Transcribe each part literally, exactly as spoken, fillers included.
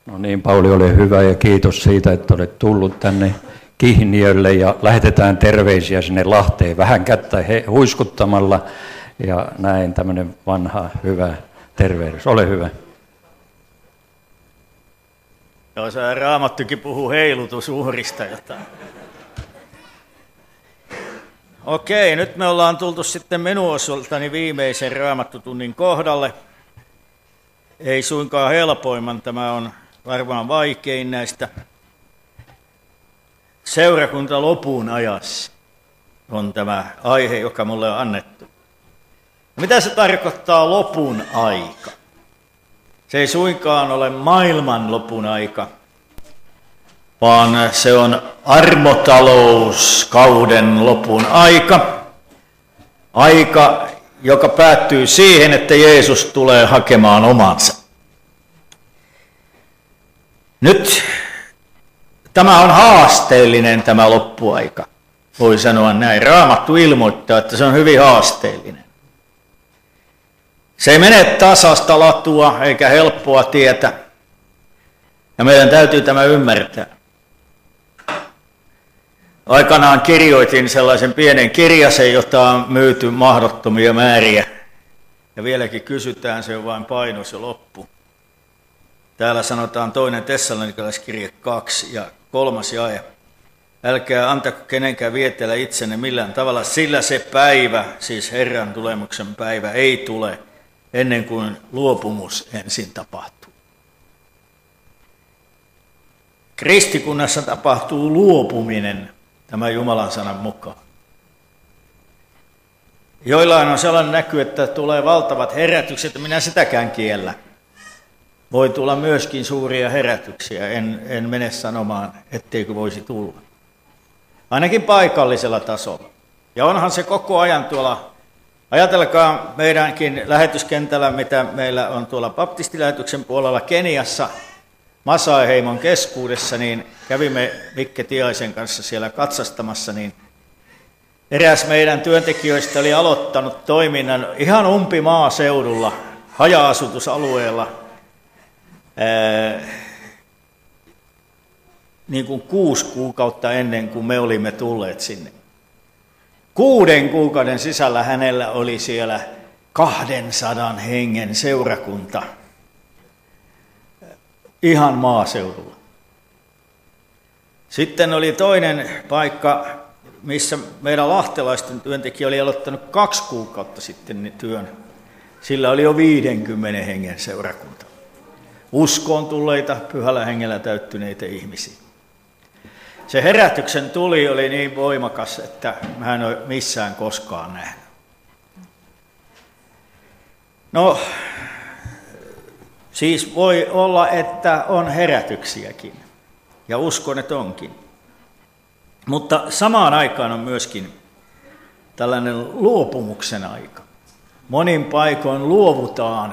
No niin, Pauli, ole hyvä ja kiitos siitä, että olet tullut tänne Kihniölle ja lähetetään terveisiä sinne Lahteen vähän kättä he, huiskuttamalla ja näin tämmöinen vanha hyvä tervehdys. Ole hyvä. Joo, se Raamattukin puhuu heilutusuhrista jotain. Okei, nyt me ollaan tultu sitten minun osaltani viimeisen Raamattutunnin kohdalle. Ei suinkaan helpoimman, tämä on varmaan vaikein näistä. Seurakunta lopun ajassa on tämä aihe, joka mulle on annettu. Mitä se tarkoittaa lopun aika? Se ei suinkaan ole maailman lopun aika, vaan se on armotalouskauden lopun aika. Aika, joka päättyy siihen, että Jeesus tulee hakemaan omansa. Nyt tämä on haasteellinen tämä loppuaika. Voi sanoa näin. Raamattu ilmoittaa, että se on hyvin haasteellinen. Se ei mene tasasta latua eikä helppoa tietä. Ja meidän täytyy tämä ymmärtää. Aikanaan kirjoitin sellaisen pienen kirjasen, jota on myyty mahdottomia määriä. Ja vieläkin kysytään, se on vain paino, se loppu. Täällä sanotaan toinen Tessalonikalaiskirje kaksi ja kolmas jae. Älkää antako kenenkään vietellä itsenne millään tavalla, sillä se päivä, siis Herran tulemuksen päivä, ei tule ennen kuin luopumus ensin tapahtuu. Kristikunnassa tapahtuu luopuminen tämän Jumalan sanan mukaan. Joillain on sellainen näky, että tulee valtavat herätykset, että minä sitäkään kiellä. Voi tulla myöskin suuria herätyksiä, en, en mene sanomaan, etteikö voisi tulla. Ainakin paikallisella tasolla. Ja onhan se koko ajan tuolla, ajatelkaa meidänkin lähetyskentällä, mitä meillä on tuolla baptistilähetyksen puolella Keniassa, Masai-heimon keskuudessa, niin kävimme Mikke Tiaisen kanssa siellä katsastamassa, niin eräs meidän työntekijöistä oli aloittanut toiminnan ihan umpimaaseudulla, haja-asutusalueella, ää, niin kuin kuusi kuukautta ennen kuin me olimme tulleet sinne. Kuuden kuukauden sisällä hänellä oli siellä kahdensadan hengen seurakunta ihan maaseudulla. Sitten oli toinen paikka, missä meidän lahtelaisten työntekijä oli aloittanut kaksi kuukautta sitten työn. Sillä oli jo viidenkymmenen hengen seurakunta. Uskoon tulleita, pyhällä hengellä täyttyneitä ihmisiä. Se herätyksen tuli oli niin voimakas, että mä en ole missään koskaan nähnyt. No, siis voi olla, että on herätyksiäkin, ja uskon, että onkin. Mutta samaan aikaan on myöskin tällainen luopumuksen aika. Monin paikoin luovutaan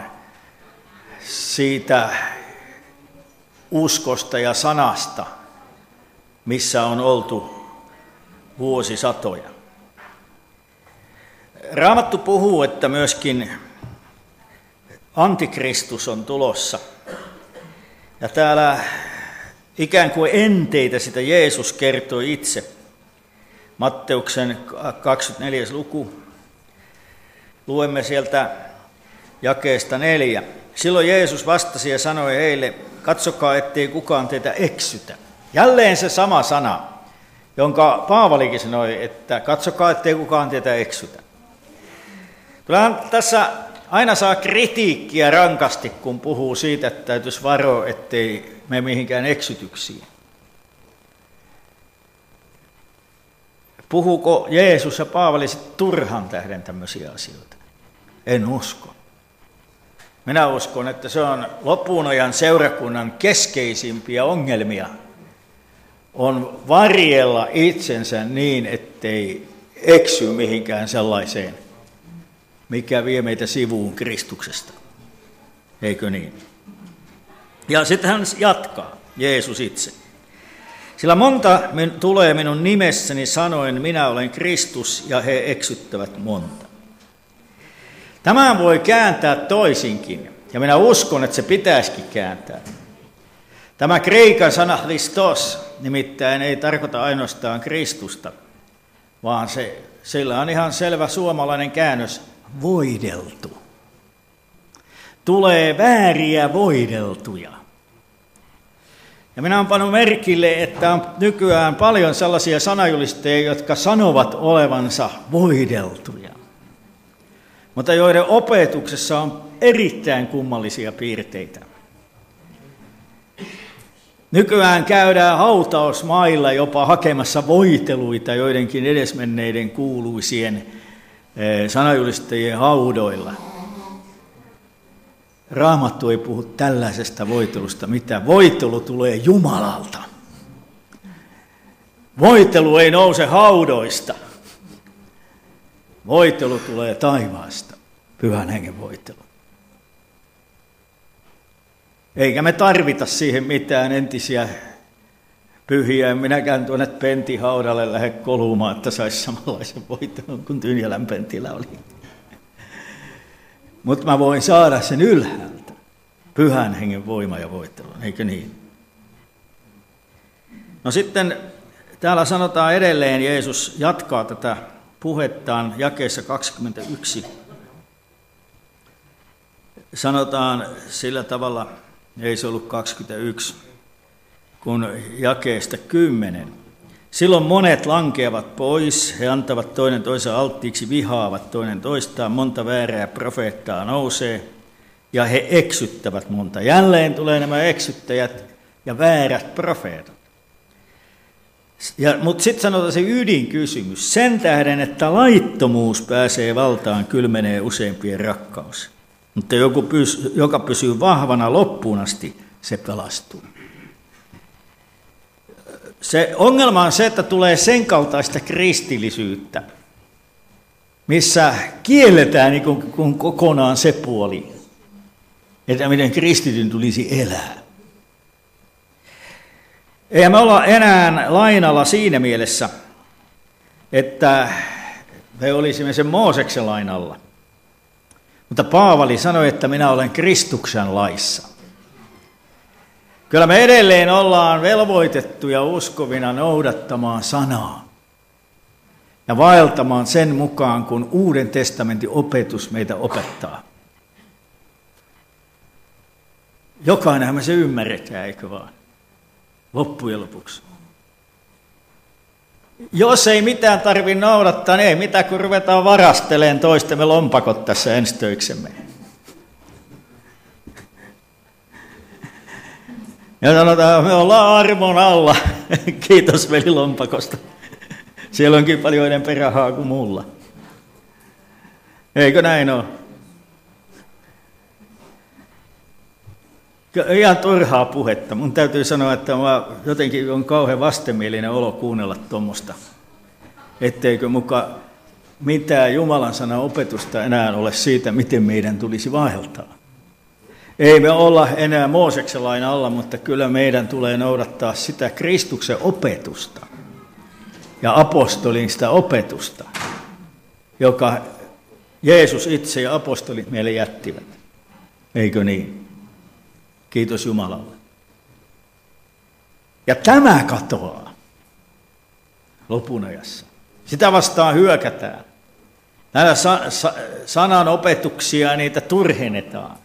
siitä uskosta ja sanasta, missä on oltu vuosisatoja. Raamattu puhuu, että myöskin antikristus on tulossa. Ja täällä ikään kuin enteitä sitä Jeesus kertoi itse. Matteuksen kaksikymmentäneljäs luku. Luemme sieltä jakeesta neljä. Silloin Jeesus vastasi ja sanoi heille, katsokaa, ettei kukaan teitä eksytä. Jälleen se sama sana, jonka Paavalikin sanoi, että katsokaa, ettei kukaan teitä eksytä. Kyllähän tässä aina saa kritiikkiä rankasti, kun puhuu siitä, että täytyisi varoa, ettei mene mihinkään eksytyksiin. Puhuuko Jeesus ja Paavali turhan tähden tämmöisiä asioita? En usko. Minä uskon, että se on lopun ajan seurakunnan keskeisimpiä ongelmia. On varjella itsensä niin, ettei eksy mihinkään sellaiseen, mikä vie meitä sivuun Kristuksesta. Eikö niin? Ja sitten hän jatkaa, Jeesus itse. Sillä monta tulee minun nimessäni sanoen, minä olen Kristus, ja he eksyttävät monta. Tämän voi kääntää toisinkin, ja minä uskon, että se pitäisikin kääntää. Tämä kreikan sana Christos nimittäin ei tarkoita ainoastaan Kristusta, vaan se, sillä on ihan selvä suomalainen käännös, voideltu. Tulee vääriä voideltuja. Ja minä olen pannut merkille, että on nykyään paljon sellaisia sanajulistajia, jotka sanovat olevansa voideltuja, mutta joiden opetuksessa on erittäin kummallisia piirteitä. Nykyään käydään hautausmailla jopa hakemassa voiteluita joidenkin edesmenneiden kuuluisien sanajulistajien haudoilla. Raamattu ei puhu tällaisesta voitelusta mitään. Voitelu tulee Jumalalta. Voitelu ei nouse haudoista. Voitelu tulee taivaasta. Pyhän hengen voitelu. Eikä me tarvita siihen mitään entisiä pyhiä. En minäkään tuonne Pentin haudalle lähde kolumaan, että saisi samanlaisen voitelun kuin Tynjälän Pentillä oli. Mutta mä voin saada sen ylhäältä. Pyhän hengen voima ja voittelun, eikö niin? No sitten täällä sanotaan edelleen, Jeesus jatkaa tätä puhettaan jakeessa kaksikymmentäyksi. Sanotaan sillä tavalla, ei se ollut kaksikymmentäyksi, kun jakeesta kymmenen. Silloin monet lankeavat pois, he antavat toinen toisen alttiiksi, vihaavat toinen toistaan, monta väärää profeettaa nousee, ja he eksyttävät monta. Jälleen tulee nämä eksyttäjät ja väärät profeetat. Mutta sitten sanotaan se ydinkysymys. Sen tähden, että laittomuus pääsee valtaan, kylmenee useimpien rakkaus. Mutta joku pys, joka pysyy vahvana loppuun asti, se pelastuu. Se ongelma on se, että tulee sen kaltaista kristillisyyttä, missä kielletään niin kuin, kuin kokonaan se puoli, että miten kristityn tulisi elää. Eihän me olla enää lainalla siinä mielessä, että me olisimme sen Mooseksen lainalla. Mutta Paavali sanoi, että minä olen Kristuksen laissa. Kyllä me edelleen ollaan velvoitettuja uskovina noudattamaan sanaa ja vaeltamaan sen mukaan, kun Uuden testamentin opetus meitä opettaa. Jokainenhan me se ymmärretään, eikö vaan? Loppujen lopuksi. Jos ei mitään tarvitse noudattaa, niin ei mitään, kun ruvetaan varastelemaan toistemme lompakot tässä ensi töiksemme. Ja sanotaan, me ollaan armon alla. Kiitos veli lompakosta. Siellä onkin paljon enemmän rahaa kuin mulla. Eikö näin ole? Ihan turhaa puhetta. Mun täytyy sanoa, että mä jotenkin on kauhean vastenmielinen olo kuunnella tuommoista. Etteikö muka mitään Jumalan sanan opetusta enää ole siitä, miten meidän tulisi vaeltaa. Ei me olla enää Mooseksen lain alla, mutta kyllä meidän tulee noudattaa sitä Kristuksen opetusta ja apostolin sitä opetusta, joka Jeesus itse ja apostolit meille jättivät. Eikö niin? Kiitos Jumalalle. Ja tämä katoaa lopun ajassa. Sitä vastaan hyökätään. Näillä sa- sa- sanan opetuksia niitä turhennetaan.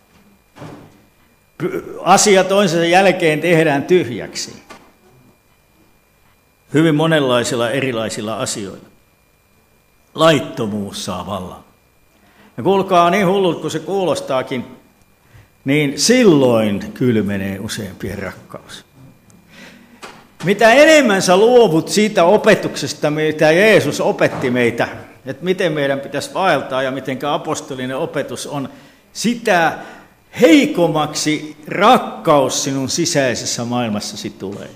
Asia toisensa jälkeen tehdään tyhjäksi. Hyvin monenlaisilla erilaisilla asioilla. Laittomuus saa vallan. Ja kuulkaa, niin hullut kuin se kuulostaakin, niin silloin kylmenee useimpien rakkaus. Mitä enemmän sä luovut siitä opetuksesta, mitä Jeesus opetti meitä, että miten meidän pitäisi vaeltaa ja miten apostolinen opetus on, sitä heikommaksi rakkaus sinun sisäisessä maailmassasi tulee.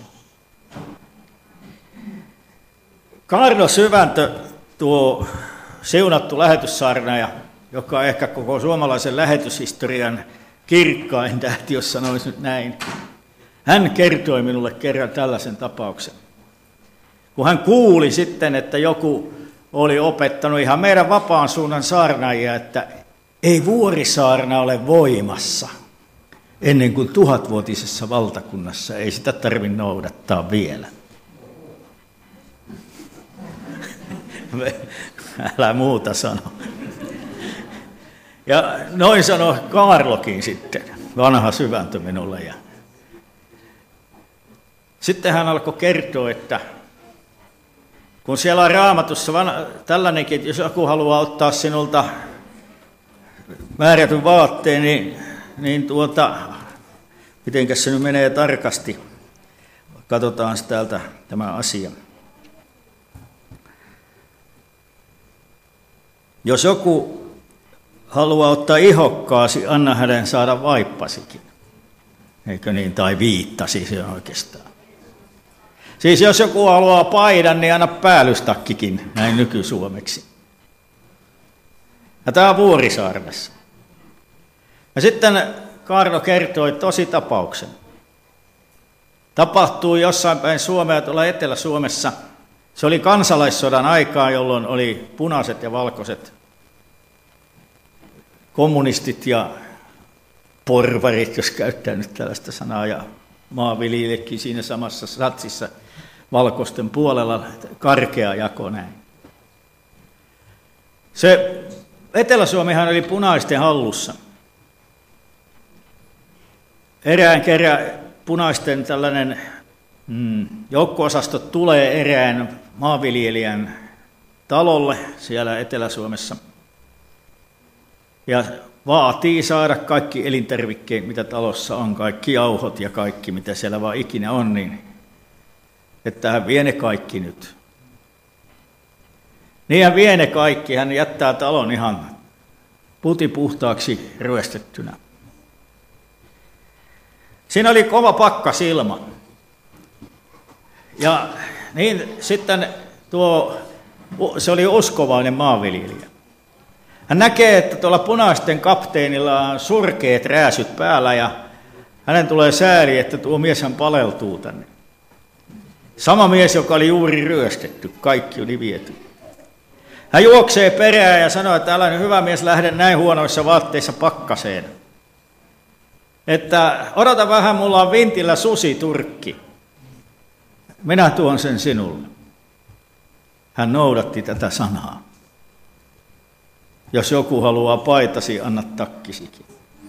Kaarlo Syväntö, tuo siunattu lähetyssaarnaaja, joka on ehkä koko suomalaisen lähetyshistorian kirkkain tähti, jos sanoisi nyt näin. Hän kertoi minulle kerran tällaisen tapauksen. Kun hän kuuli sitten, että joku oli opettanut ihan meidän vapaan suunnan saarnaajia, että ei vuorisaarna ole voimassa. ennen kuin tuhatvuotisessa valtakunnassa ei sitä tarvitse noudattaa vielä. Älä muuta sano. Ja noin sanoi Kaarlokin sitten, vanha syväntö minulle. Ja sitten hän alkoi kertoa, että kun siellä on Raamatussa tällainenkin, että jos joku haluaa ottaa sinulta määrätyn vaatteen, niin, niin tuota, mitenkäs se nyt menee tarkasti. Katsotaan täältä tämä asia. Jos joku haluaa ottaa ihokkaasi, anna hänen saada vaippasikin. Eikö niin? Tai viittasi se oikeastaan. Siis jos joku haluaa paidan, niin anna päällystakkikin, näin nykysuomeksi. Ja tämä on Vuorisaaressa. Ja sitten Kaarlo kertoi tosi tapauksen. Tapahtui jossain päin Suomea, tuolla Etelä-Suomessa. Se oli kansalaissodan aikaa, jolloin oli punaiset ja valkoiset kommunistit ja porvarit, jos käyttää nyt tällaista sanaa, ja maanviljelijätkin siinä samassa satsissa valkoisten puolella, karkea jako näin. Se Etelä-Suomihan oli punaisten hallussa. Erään kerran punaisten tällainen mm, joukko-osasto tulee erään maanviljelijän talolle siellä Etelä-Suomessa ja vaatii saada kaikki elintarvikkeet, mitä talossa on, kaikki jauhot ja kaikki, mitä siellä vaan ikinä on, niin että hän vie ne kaikki nyt. Niin hän vie ne kaikki, hän jättää talon ihan putipuhtaaksi ryöstettynä. Siinä oli kova pakkasilma. Ja niin sitten tuo, se oli uskovainen maanviljelijä. Hän näkee, että tuolla punaisten kapteenilla on surkeat rääsyt päällä ja hänen tulee sääli, että tuo mieshän paleltuu tänne. Sama mies, joka oli juuri ryöstetty, kaikki oli viety. Hän juoksee perään ja sanoo, että älä nyt hyvä mies lähde näin huonoissa vaatteissa pakkaseen. Että odota vähän, mulla on vintillä susiturkki. Minä tuon sen sinulle. Hän noudatti tätä sanaa. Jos joku haluaa paitasi, anna takkisikin.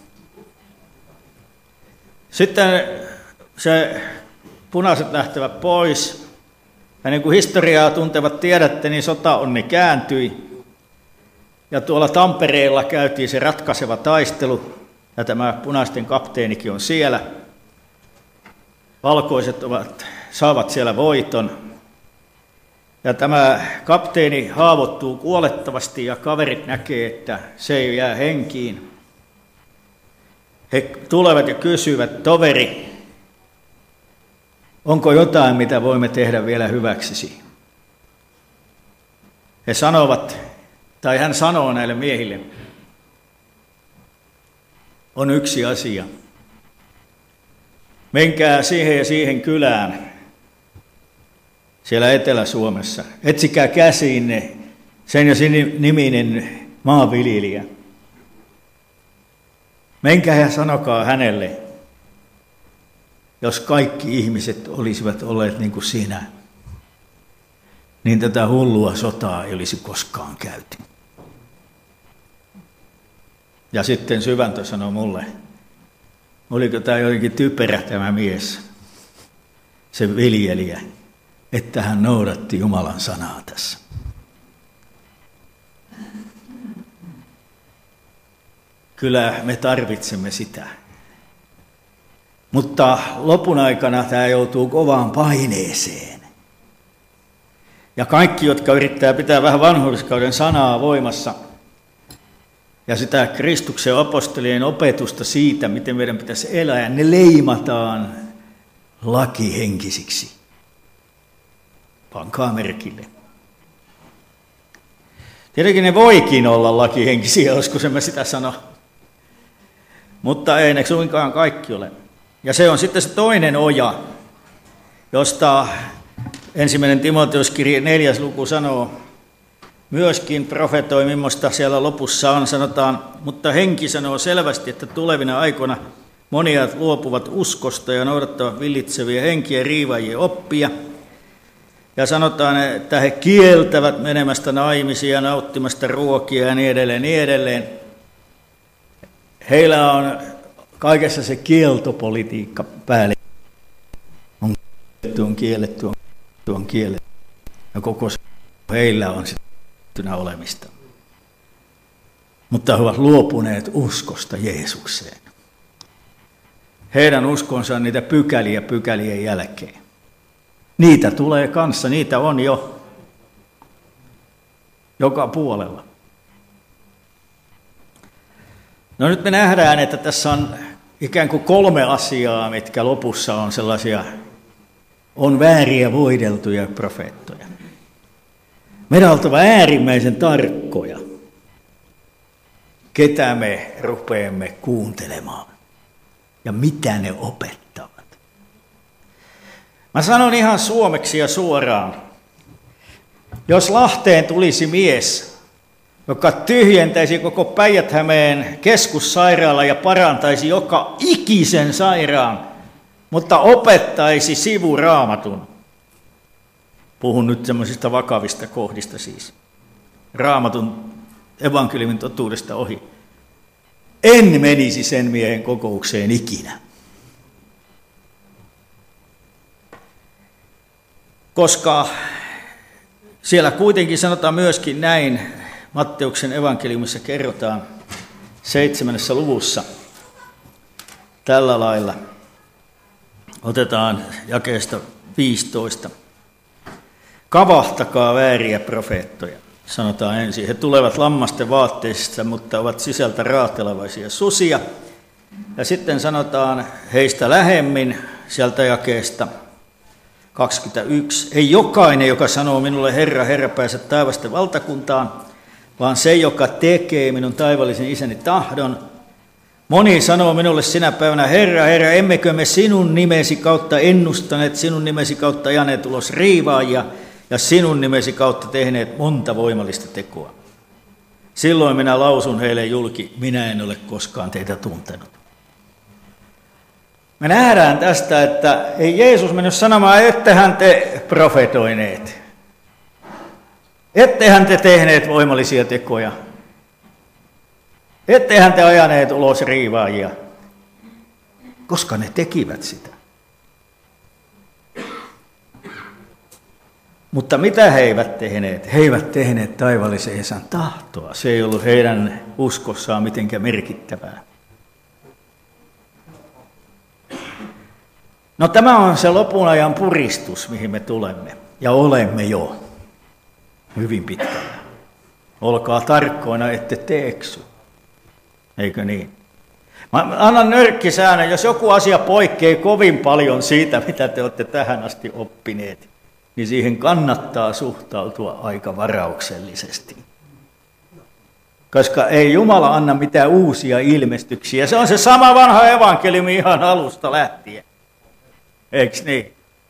Sitten se punaiset lähtevät pois. Ja niin kuin historiaa tuntevat tiedätte, niin sotaonni kääntyi. Ja tuolla Tampereella käytiin se ratkaiseva taistelu. Ja tämä punaisten kapteenikin on siellä. Valkoiset ovat, saavat siellä voiton. Ja tämä kapteeni haavoittuu kuolettavasti ja kaverit näkee, että se ei jää henkiin. He tulevat ja kysyvät, toveri, onko jotain, mitä voimme tehdä vielä hyväksisi? He sanovat, tai hän sanoo näille miehille, on yksi asia. Menkää siihen ja siihen kylään siellä Etelä-Suomessa. Etsikää käsiinne sen ja sen niminen maanviljelijä. Menkää ja sanokaa hänelle, jos kaikki ihmiset olisivat olleet niin kuin sinä, niin tätä hullua sotaa ei olisi koskaan käyty. Ja sitten Syväntö sanoi mulle, oliko tämä jotenkin typerä tämä mies, se viljelijä, että hän noudatti Jumalan sanaa tässä. Kyllä me tarvitsemme sitä. Mutta lopun aikana tämä joutuu kovaan paineeseen. Ja kaikki, jotka yrittää pitää vähän vanhurskauden sanaa voimassa, ja sitä Kristuksen apostolien opetusta siitä, miten meidän pitäisi elää, ne leimataan lakihenkisiksi. Pankaa merkille. Tietenkin ne voikin olla lakihenkisiä, joskus en mä sitä sano. Mutta ei ne suinkaan kaikki ole. Ja se on sitten se toinen oja, josta ensimmäinen Timoteoskirje neljäs luku sanoo, myöskin profetoi, millaista siellä lopussa on, sanotaan, mutta henki sanoo selvästi, että tulevina aikoina Monia luopuvat uskosta ja noudattavat villitseviä henkiä riivaajien oppia. Ja sanotaan, että he kieltävät menemästä naimisia, nauttimasta ruokia ja niin edelleen, niin edelleen. Heillä on kaikessa se kieltopolitiikka päälle. On kielletty, on kielletty, on kielletty, on kielletty. Ja koko se heillä on sitä olemista. Mutta he ovat luopuneet uskosta Jeesukseen. Heidän uskonsa on niitä pykäliä pykälien jälkeen. Niitä tulee kanssa, niitä on jo joka puolella. No nyt me nähdään, että tässä on ikään kuin kolme asiaa, mitkä lopussa on sellaisia, on vääriä voideltuja profeettoja. Meidän on oltava äärimmäisen tarkkoja, ketä me rupeamme kuuntelemaan ja mitä ne opettavat. Mä sanon ihan suomeksi ja suoraan, jos Lahteen tulisi mies, joka tyhjentäisi koko Päijät-Hämeen keskussairaala ja parantaisi joka ikisen sairaan, mutta opettaisi sivuraamatun. Puhun nyt semmoisista vakavista kohdista siis. Raamatun evankeliumin totuudesta ohi. En menisi sen miehen kokoukseen ikinä. Koska siellä kuitenkin sanotaan myöskin näin, Matteuksen evankeliumissa kerrotaan seitsemännessä luvussa tällä lailla. Otetaan jakeesta viisitoista. Kavahtakaa vääriä profeettoja, sanotaan ensin. He tulevat lammasten vaatteista, mutta ovat sisältä raatelevaisia susia. Ja sitten sanotaan heistä lähemmin sieltä jakeesta kaksikymmentäyksi. Ei jokainen, joka sanoo minulle Herra, Herra, pääse taivasten valtakuntaan, vaan se, joka tekee minun taivallisen isäni tahdon. Moni sanoo minulle sinä päivänä, Herra, Herra, emmekö me sinun nimesi kautta ennustaneet, sinun nimesi kautta ajaneet ulos riivaajia ja sinun nimesi kautta tehneet monta voimallista tekoa. Silloin minä lausun heille julki, minä en ole koskaan teitä tuntenut. Me nähdään tästä, että ei Jeesus mennyt sanomaan, ettehän te profetoineet. Ettehän te tehneet voimallisia tekoja. Ettehän te ajaneet ulos riivaajia, koska ne tekivät sitä. Mutta mitä he eivät tehneet? He eivät tehneet taivallisen Isän tahtoa. Se ei ollut heidän uskossaan mitenkään merkittävää. No tämä on se lopun ajan puristus, mihin me tulemme. Ja olemme jo hyvin pitkällä. Olkaa tarkkoina, ette te eksy. Eikö niin? Mä annan nörkkisäännön, jos joku asia poikkeaa kovin paljon siitä, mitä te olette tähän asti oppineet, niin siihen kannattaa suhtautua aika varauksellisesti. Koska ei Jumala anna mitään uusia ilmestyksiä. Se on se sama vanha evankeliumi ihan alusta lähtien. Eikö niin?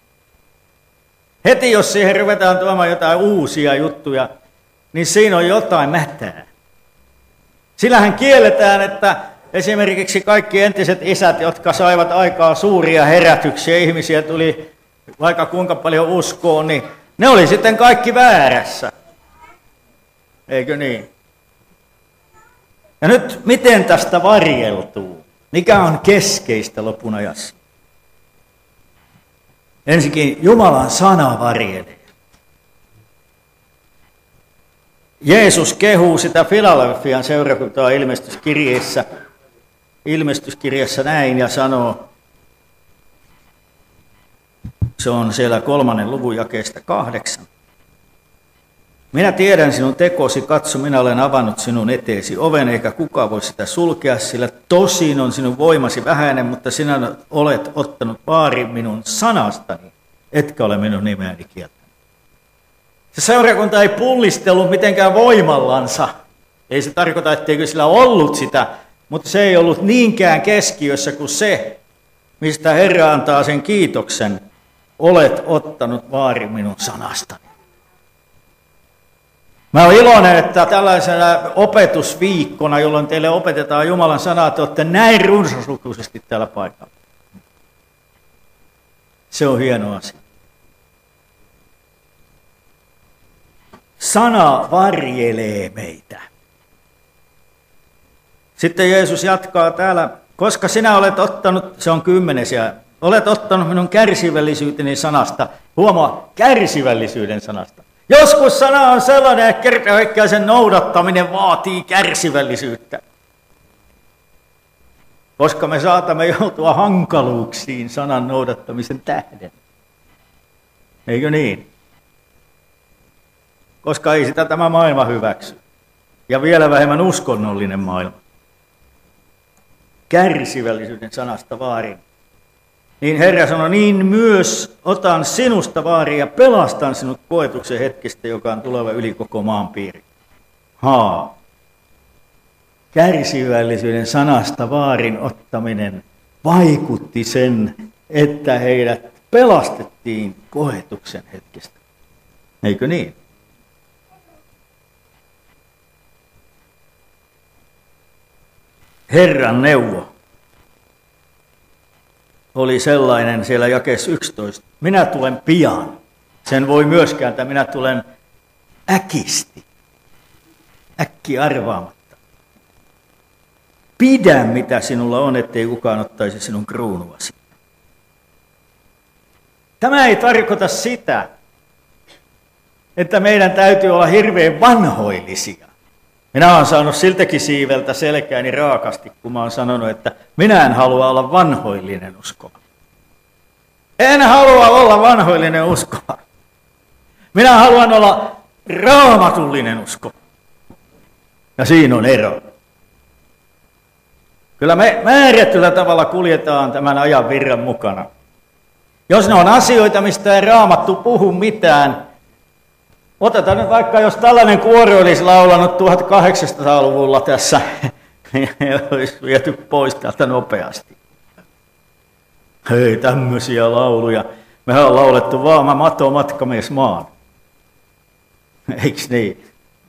Heti jos siihen ruvetaan tuomaan jotain uusia juttuja, niin siinä on jotain mätää. Sillähän kielletään, että esimerkiksi kaikki entiset isät, jotka saivat aikaa suuria herätyksiä, ihmisiä tuli vaikka kuinka paljon uskoon, niin ne oli sitten kaikki väärässä. Eikö niin? Ja nyt miten tästä varjeltuu? Mikä on keskeistä lopun ajassa? Ensinnäkin Jumalan sana varjelee. Jeesus kehuu sitä Filadelfian seurakuntaa ilmestyskirjeessä, ilmestyskirjassa näin ja sanoo, se on siellä kolmannen luvun jakeesta kahdeksan. Minä tiedän sinun tekosi, katso, minä olen avannut sinun eteesi oven, eikä kukaan voi sitä sulkea, sillä tosin on sinun voimasi vähäinen, mutta sinä olet ottanut vaarin minun sanastani, etkä ole minun nimeäni kieltänyt. Se seurakunta ei pullistellut mitenkään voimallansa. Ei se tarkoita, etteikö sillä ollut sitä, mutta se ei ollut niinkään keskiössä kuin se, mistä Herra antaa sen kiitoksen. Olet ottanut vaarin minun sanastani. Mä olen iloinen, että tällaisena opetusviikkona, jolloin teille opetetaan Jumalan sanaa, te olette näin runsaslukuisesti täällä paikalla. Se on hieno asia. Sana varjelee meitä. Sitten Jeesus jatkaa täällä, koska sinä olet ottanut, se on kymmenes, ja olet ottanut minun kärsivällisyyteni sanasta. Huomaa, kärsivällisyyden sanasta. Joskus sana on sellainen, että kerta kaikkiaan sen noudattaminen vaatii kärsivällisyyttä. Koska me saatamme joutua hankaluuksiin sanan noudattamisen tähden. Eikö niin? Koska ei sitä tämä maailma hyväksy. Ja vielä vähemmän uskonnollinen maailma. Kärsivällisyyden sanasta vaarin. Niin Herra sanoi, niin myös otan sinusta vaarin ja pelastan sinut koetuksen hetkestä, joka on tuleva yli koko maanpiiri. Haa. Kärsivällisyyden sanasta vaarin ottaminen vaikutti sen, että heidät pelastettiin koetuksen hetkestä. Eikö niin? Herran neuvo oli sellainen siellä jakeessa yksitoista. Minä tulen pian. Sen voi myös kääntää. Minä tulen äkisti. Äkki arvaamatta. Pidä mitä sinulla on, ettei kukaan ottaisi sinun kruunuasi. Tämä ei tarkoita sitä, että meidän täytyy olla hirveän vanhoillisia. Minä olen saanut siltäkin siiveltä selkääni raakasti, kun mä olen sanonut, että minä en halua olla vanhoillinen uskova. En halua olla vanhoillinen uskova. Minä haluan olla raamatullinen uskova. Ja siinä on ero. Kyllä me määrätyllä tavalla kuljetaan tämän ajan virran mukana. Jos ne on asioita, mistä ei Raamattu puhu mitään, otetaan nyt vaikka, jos tällainen kuori olisi laulanut tuhatkahdeksansataaluvulla tässä, niin olisi viety pois täältä nopeasti. Hei, tämmöisiä lauluja. Mehän on laulettu vaan mä mato matkamies maan. Eiks niin?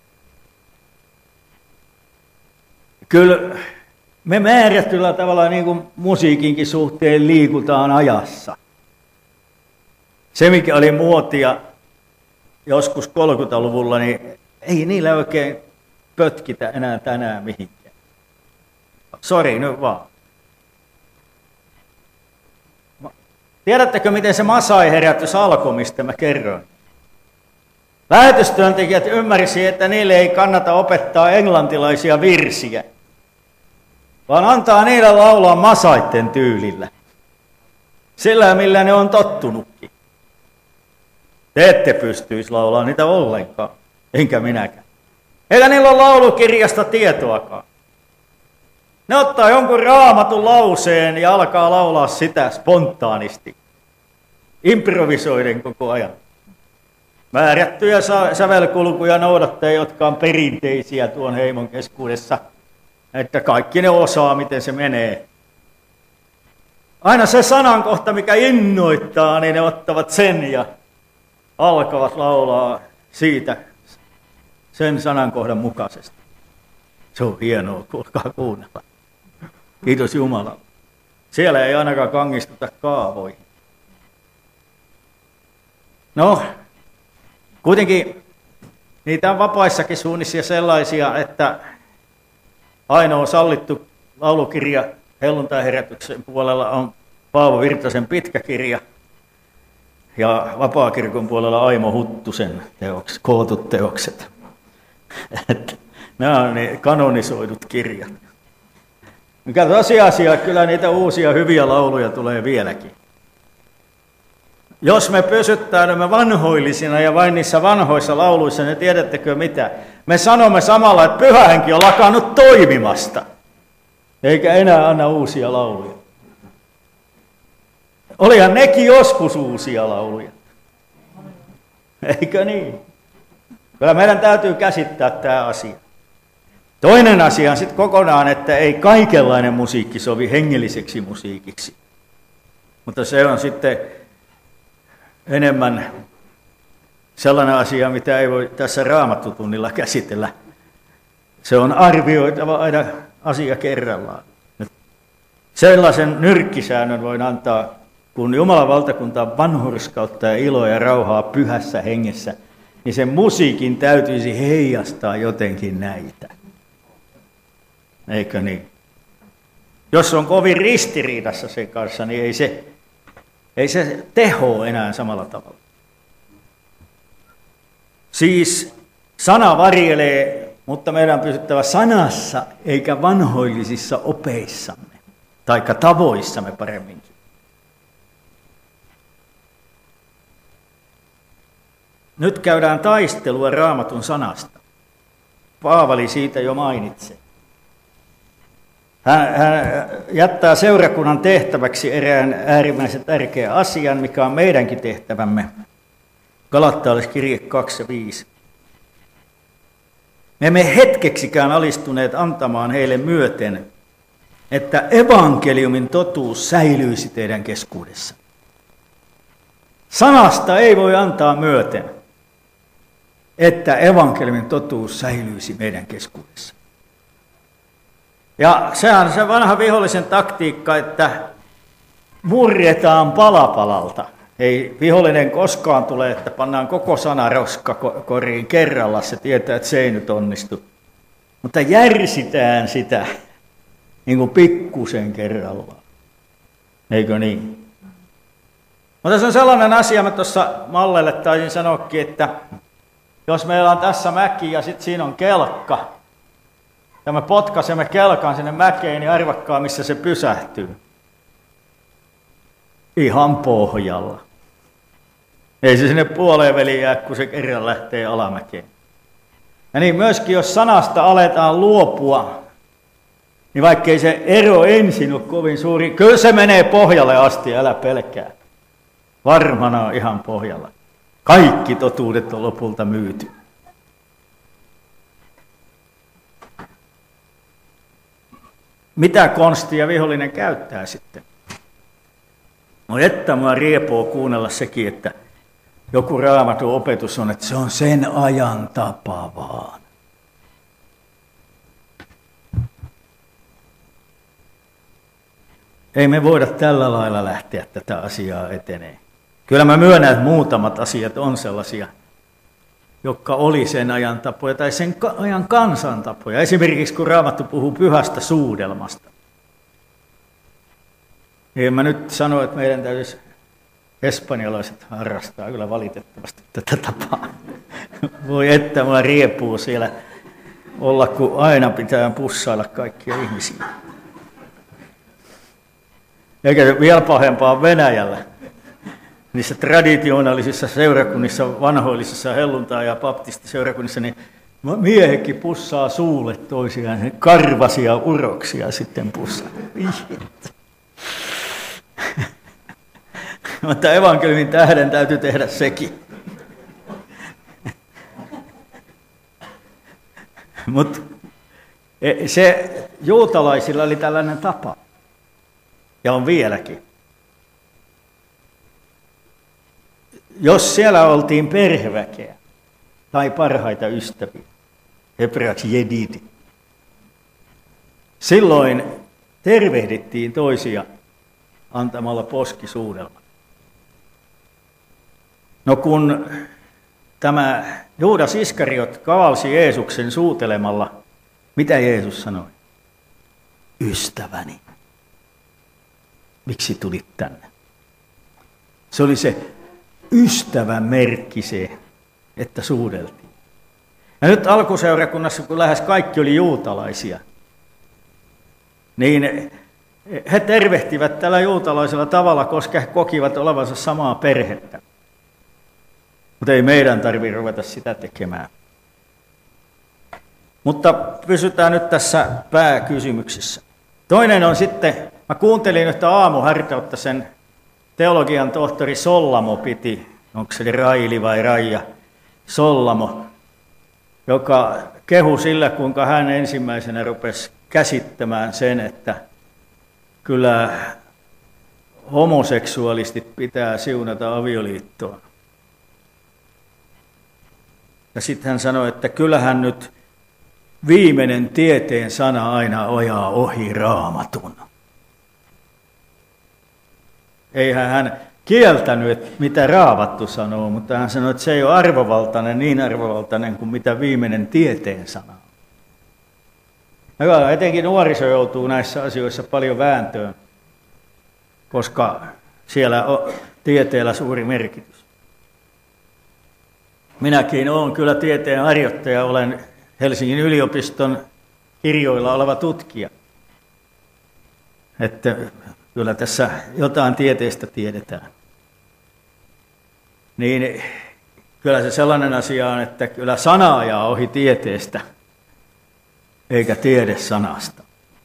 Kyllä me määrätyllä tavalla niin kuin musiikinkin suhteen liikutaan ajassa. Se, mikä oli muotia joskus kolmekymmentäluvulla, niin ei niillä oikein pötkitä enää tänään mihinkään. Sori, nyt vaan. Tiedättekö, miten se Masai-herätys alkoi, mistä mä kerroin? Lähetystyöntekijät ymmärsivät, että niille ei kannata opettaa englantilaisia virsiä, vaan antaa niille laulaa masaitten tyylillä. Sillä, millä ne on tottunutkin. Te ette pystyisi laulaa niitä ollenkaan, enkä minäkään. Eikä niillä ole laulukirjasta tietoakaan. Ne ottaa jonkun raamatun lauseen ja alkaa laulaa sitä spontaanisti. Improvisoiden koko ajan. Määrättyjä sävelkulkuja noudattaa, jotka on perinteisiä tuon heimon keskuudessa. Että kaikki ne osaa, miten se menee. Aina se sanankohta, mikä innoittaa, niin ne ottavat sen ja alkavat laulaa siitä sen sanankohdan mukaisesti. Se on hienoa, kuulkaa kuunnella. Kiitos Jumalalle. Siellä ei ainakaan kangistuta kaavoihin. No, kuitenkin niitä on vapaissakin suunnissa sellaisia, että ainoa sallittu laulukirja helluntaiherätyksen puolella on Paavo Virtasen pitkä kirja ja vapaakirkon puolella Aimo Huttusen teokset, kootut teokset. Nämä on ne kanonisoidut kirjat. Mikä tosiasia, kyllä niitä uusia hyviä lauluja tulee vieläkin. Jos me pysyttäydymme vanhoillisina ja vain niissä vanhoissa lauluissa, niin tiedättekö mitä? Me sanomme samalla, että Pyhä Henki on lakannut toimimasta, eikä enää anna uusia lauluja. Olihan nekin joskus uusia lauluja. Eikö niin? Kyllä meidän täytyy käsittää tämä asia. Toinen asia on sitten kokonaan, että ei kaikenlainen musiikki sovi hengelliseksi musiikiksi. Mutta se on sitten enemmän sellainen asia, mitä ei voi tässä Raamattutunnilla käsitellä. Se on arvioitava aina asia kerrallaan. Sellaisen nyrkkisäännön voin antaa, kun Jumalan valtakunta on vanhurskautta ja iloa ja rauhaa pyhässä hengessä, niin sen musiikin täytyisi heijastaa jotenkin näitä. Eikö niin? Jos on kovin ristiriidassa sen kanssa, niin ei se, ei se teho enää samalla tavalla. Siis sana varjelee, mutta meidän on pysyttävä sanassa eikä vanhoillisissa opeissamme, taikka tavoissamme paremminkin. Nyt käydään taistelua Raamatun sanasta. Paavali siitä jo mainitsee. Hän, hän jättää seurakunnan tehtäväksi erään äärimmäisen tärkeän asian, mikä on meidänkin tehtävämme. Galattaalaiskirje kaksi ja viisi. Me emme hetkeksikään alistuneet antamaan heille myöten, että evankeliumin totuus säilyisi teidän keskuudessa. Sanasta ei voi antaa myöten, että evankeliumin totuus säilyisi meidän keskuudessa. Ja sehän on se vanha vihollisen taktiikka, että murretaan palapalalta. Ei vihollinen koskaan tule, että pannaan koko sana roskakoriin kerralla, se tietää, että se ei nyt onnistu. Mutta järsitään sitä niin kuin pikkusen kerrallaan. Eikö niin? Mutta se on sellainen asia, mä tuossa Mallelle taisin sanoakin, että jos meillä on tässä mäki ja sitten siinä on kelkka, ja me potkaisemme kelkan sinne mäkeen, niin arvakkaa, missä se pysähtyy. Ihan pohjalla. Ei se sinne puoleen väliin jää, kun se kerran lähtee alamäkeen. Ja niin myöskin, jos sanasta aletaan luopua, niin vaikkei se ero ensin ole kovin suuri, kyllä se menee pohjalle asti, älä pelkää. Varmana on ihan pohjalla. Kaikki totuudet on lopulta myyty. Mitä konstia vihollinen käyttää sitten? No että mua riepoo kuunnella sekin, että joku Raamatun opetus on, että se on sen ajan tapa vaan. Ei me voida tällä lailla lähteä tätä asiaa eteneen. Kyllä mä myönnän, että muutamat asiat on sellaisia, jotka oli sen ajan tapoja tai sen ajan kansan tapoja. Esimerkiksi kun Raamattu puhuu pyhästä suudelmasta. En mä nyt sano, että meidän täytyisi espanjalaiset harrastaa kyllä valitettavasti tätä tapaa. Voi että mua riepuu siellä olla, kun aina pitää pussailla kaikkia ihmisiä. Eikä vielä pahempaa Venäjällä. Niissä traditionaalisissa seurakunnissa, vanhoillisissa helluntaa- ja baptistiseurakunnissa, niin miehekin pussaa suulle toisiaan, karvasia uroksia sitten pussaa. Mutta evankeliumin tähden täytyy tehdä sekin. Mutta se juutalaisilla oli tällainen tapa, ja on vieläkin. Jos siellä oltiin perheväkeä tai parhaita ystäviä, hebreaksi jedidi, silloin tervehdittiin toisia antamalla poskisuudelma. No kun tämä Juudas Iskariot kaalsi Jeesuksen suutelemalla, mitä Jeesus sanoi? Ystäväni, miksi tulit tänne? Se oli se ystävän merkki se, että suudeltiin. Ja nyt alkuseurakunnassa, kun lähes kaikki oli juutalaisia, niin he tervehtivät tällä juutalaisella tavalla, koska he kokivat olevansa samaa perhettä. Mutta ei meidän tarvitse ruveta sitä tekemään. Mutta pysytään nyt tässä pääkysymyksessä. Toinen on sitten, mä kuuntelin yhtä aamuhartautta, sen teologian tohtori Sollamo piti, onko se Raili vai Raija Sollamo, joka kehui sillä, kuinka hän ensimmäisenä rupesi käsittämään sen, että kyllä homoseksualistit pitää siunata avioliittoon. Ja sitten hän sanoi, että kyllähän nyt viimeinen tieteen sana aina ojaa ohi Raamatun. Eihän hän kieltänyt, että mitä Raamattu sanoo, mutta hän sanoi, että se ei ole arvovaltainen, niin arvovaltainen kuin mitä viimeinen tieteen sana. Ja etenkin nuoriso joutuu näissä asioissa paljon vääntöön, koska siellä on tieteellä suuri merkitys. Minäkin olen kyllä tieteen harjoittaja, olen Helsingin yliopiston kirjoilla oleva tutkija. Että kyllä tässä jotain tieteestä tiedetään. Niin kyllä se sellainen asia on, että kyllä sana ajaa ohi tieteestä, eikä tiede sanasta.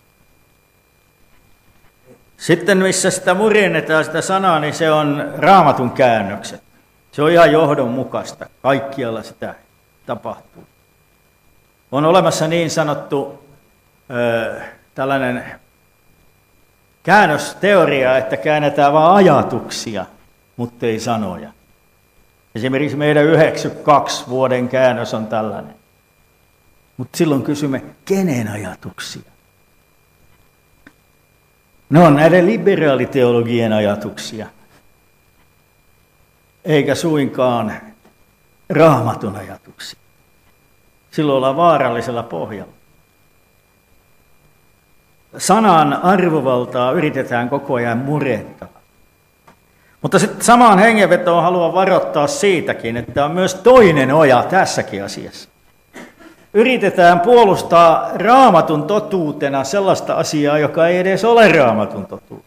Sitten missä sitä murjennetaan sitä sanaa, niin se on Raamatun käännökset. Se on ihan johdonmukaista. Kaikkialla sitä tapahtuu. On olemassa niin sanottu ö, tällainen käännösteoria, että käännetään vain ajatuksia, mutta ei sanoja. Esimerkiksi meidän yhdeksänkymmentäkaksi vuoden käännös on tällainen. Mutta silloin kysymme, kenen ajatuksia? Ne on näiden liberaaliteologien ajatuksia, eikä suinkaan Raamatun ajatuksia. Silloin ollaan vaarallisella pohjalla. Sanan arvovaltaa yritetään koko ajan murentaa. Mutta sitten samaan hengenvetoon haluan varoittaa siitäkin, että on myös toinen oja tässäkin asiassa. Yritetään puolustaa Raamatun totuutena sellaista asiaa, joka ei edes ole Raamatun totuus.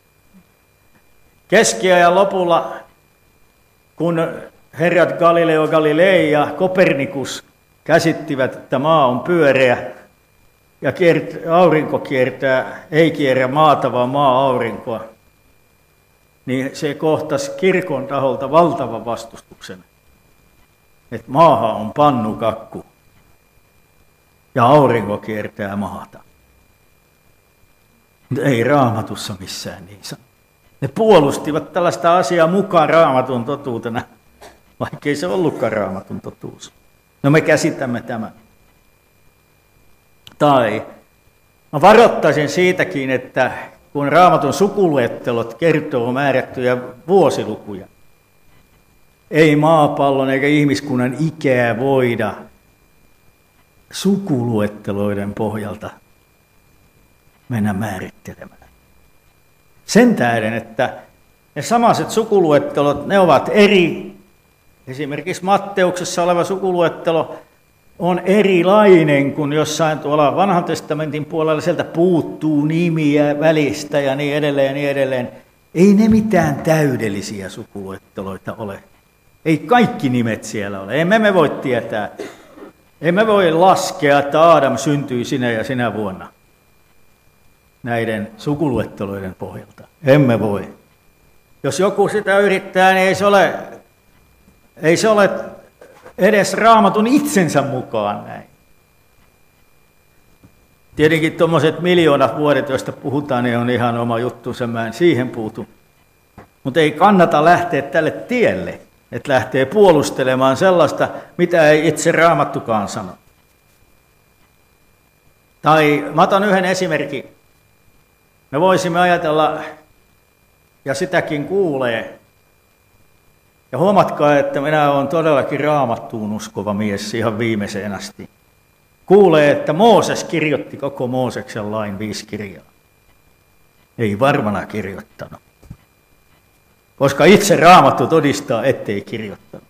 Keskiajan lopulla, kun herrat Galileo Galilei ja Kopernikus käsittivät, että maa on pyöreä ja kiert- aurinko kiertää, ei kierrä maata, vaan maa aurinkoa, niin se kohtasi kirkon taholta valtavan vastustuksen, että maahan on pannukakku ja aurinko kiertää maata. Mutta ei Raamatussa missään niin sano. Ne puolustivat tällaista asiaa mukaan Raamatun totuutena, vaikkei se ollutkaan Raamatun totuus. No me käsitämme tämän. Tai mä varoittaisin siitäkin, että kun Raamatun sukuluettelot kertoo määrättyjä vuosilukuja, ei maapallon eikä ihmiskunnan ikää voida sukuluetteloiden pohjalta mennä määrittelemään. Sen tähden, että ne samaiset sukuluettelot, ne ovat eri. Esimerkiksi Matteuksessa oleva sukuluettelo on erilainen kuin jossain tuolla vanhan testamentin puolella. Sieltä puuttuu nimiä välistä ja niin edelleen ja niin edelleen. Ei ne mitään täydellisiä sukuluetteloita ole. Ei kaikki nimet siellä ole. Emme me voi tietää. Emme voi laskea, että Aadam syntyi sinä ja sinä vuonna näiden sukuluetteloiden pohjalta. Emme voi. Jos joku sitä yrittää, niin ei se ole, ei se ole edes Raamatun itsensä mukaan näin. Tietenkin tuommoiset miljoonat vuodet, joista puhutaan, niin on ihan oma juttunsa, mä en siihen puutu. Mutta ei kannata lähteä tälle tielle, että lähtee puolustelemaan sellaista, mitä ei itse Raamattukaan sano. Tai mä otan yhden esimerkin. Me voisimme ajatella, ja sitäkin kuulee, ja huomatkaa, että minä olen todellakin Raamattuun uskova mies ihan viimeiseen asti. Kuulee, että Mooses kirjoitti koko Mooseksen lain viisi kirjaa. Ei varmana kirjoittanut. Koska itse Raamattu todistaa, ettei kirjoittanut.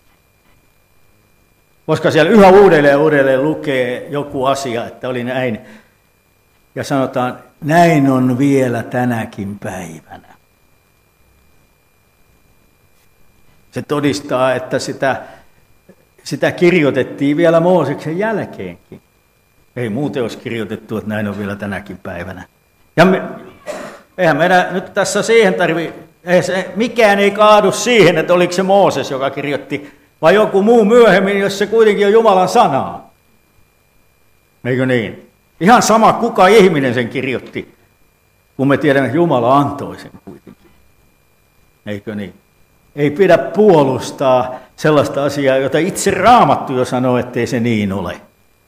Koska siellä yhä uudelleen ja uudelleen lukee joku asia, että oli näin. Ja sanotaan, näin on vielä tänäkin päivänä. Se todistaa, että sitä, sitä kirjoitettiin vielä Mooseksen jälkeenkin. Ei muuten olisi kirjoitettu, että näin on vielä tänäkin päivänä. Ja me, eihän meidän nyt tässä siihen tarvitse. Mikään ei kaadu siihen, että oliko se Mooses, joka kirjoitti, vai joku muu myöhemmin, jos se kuitenkin on Jumalan sanaa. Eikö niin? Ihan sama, kuka ihminen sen kirjoitti, kun me tiedämme, että Jumala antoi sen kuitenkin. Eikö niin? ei pidä puolustaa sellaista asiaa, jota itse Raamattu jo sanoo, ettei se niin ole.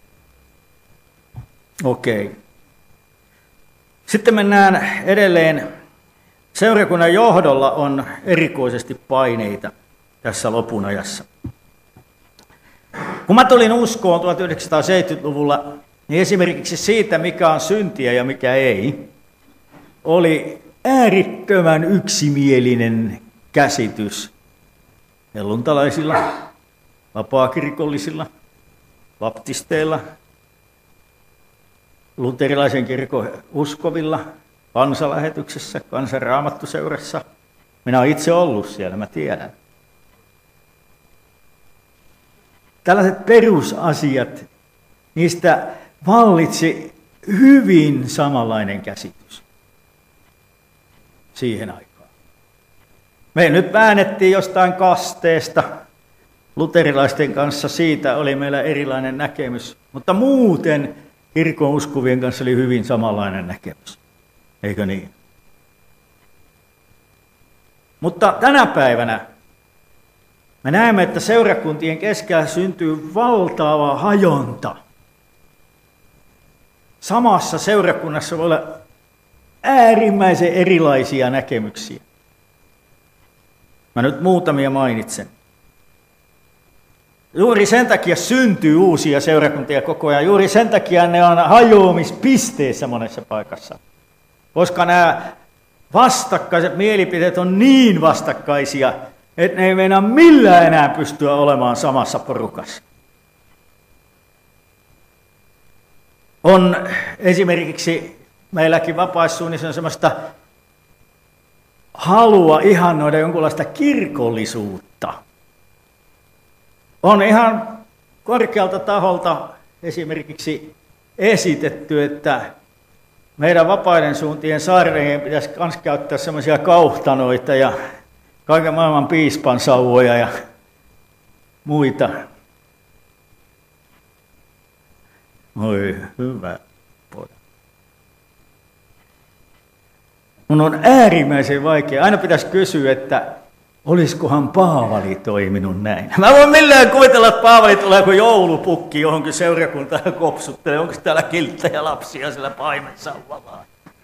Okei. Sitten mennään edelleen. Seurakunnan johdolla on erikoisesti paineita tässä lopun ajassa. Kun mä tulin uskoon tuhatyhdeksänsataaseitsemänkymmentäluvulla, niin esimerkiksi siitä, mikä on syntiä ja mikä ei, oli äärittömän yksimielinen käsitys helluntalaisilla, vapaakirkollisilla, baptisteilla, luterilaisen kirkon uskovilla, kansanlähetyksessä, kansanraamattuseurassa. Minä olen itse ollut siellä, mä tiedän. Tällaiset perusasiat, niistä vallitsi hyvin samanlainen käsitys siihen aikaan. Me nyt väännettiin jostain kasteesta. Luterilaisten kanssa siitä oli meillä erilainen näkemys, mutta muuten kirkon uskovien kanssa oli hyvin samanlainen näkemys. Eikö niin? Mutta tänä päivänä me näemme, että seurakuntien keskellä syntyy valtava hajonta. Samassa seurakunnassa voi olla äärimmäisen erilaisia näkemyksiä. Mä nyt muutamia mainitsen. Juuri sen takia syntyy uusia seurakuntia koko ajan. Juuri sen takia ne on hajoamispisteessä monessa paikassa. Koska nämä vastakkaiset mielipiteet on niin vastakkaisia, että ne ei meinaa millään enää pystyä olemaan samassa porukassa. On esimerkiksi meilläkin vapaissuunnissa on sellaista halua ihannoida jonkunlaista kirkollisuutta. On ihan korkealta taholta esimerkiksi esitetty, että meidän vapaiden suuntien saarnajien pitäisi myös käyttää semmoisia kauhtanoita ja kaiken maailman piispan sauvoja ja muita. Oi, hyvä poika. Mun on äärimmäisen vaikea. Aina pitäisi kysyä, että olisikohan Paavali toiminut näin. Mä voin millään kuvitella, että Paavali tulee kuin joulupukki johonkin seurakuntaan ja kopsuttelee. Onko täällä kilttejä lapsia sillä paimensauvalla?